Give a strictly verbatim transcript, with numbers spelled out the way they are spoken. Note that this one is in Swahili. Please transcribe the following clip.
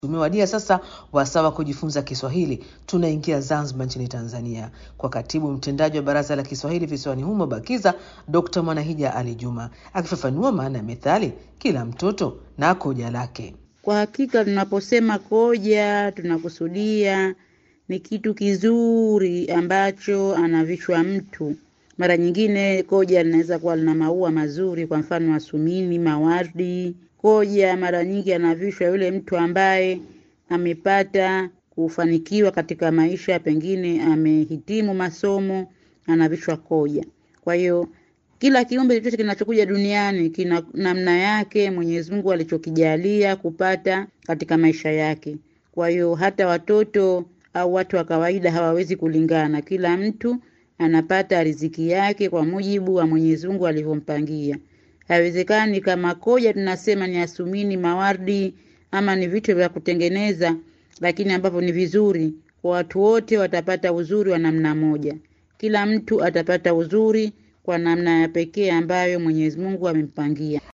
Tumewadia sasa wasawa kujifunza Kiswahili. Tunaingia Zanzibar nchini Tanzania kwa katibu mtendaji wa Baraza la Kiswahili visiwani humo Bakiza, Dokta Mwanahija Ali Juma, akifafanua maana ya methali kila mtoto na koja lake. Kwa hakika tunaposema koja tunakusudia ni kitu kizuri ambacho anavishwa mtu. Mara nyingine koja linaweza kuwa lina maua mazuri, kwa mfano asumini, mawardi. Koja mara nyingi anavishwa yule mtu ambaye amepata kufanikiwa katika maisha, pengine amehitimu masomo, anavishwa koja. Kwa hiyo kila kiumbe chochote kinachokuja duniani kina namna yake Mwenyezi Mungu alichokijalia kupata katika maisha yake. Kwa hiyo hata watoto au watu wa kawaida hawawezi kulingana. Kila mtu anapata riziki yake kwa mujibu wa Mwenyezi Mungu alivyompangia. Haiwezekani kama koja tunasema ni asumini, mawardi ama ni vitu vya kutengeneza, lakini ambapo ni vizuri kwa watu wote watapata uzuri wa namna moja. Kila mtu atapata uzuri kwa namna ya pekee ambayo Mwenyezi Mungu amempangia.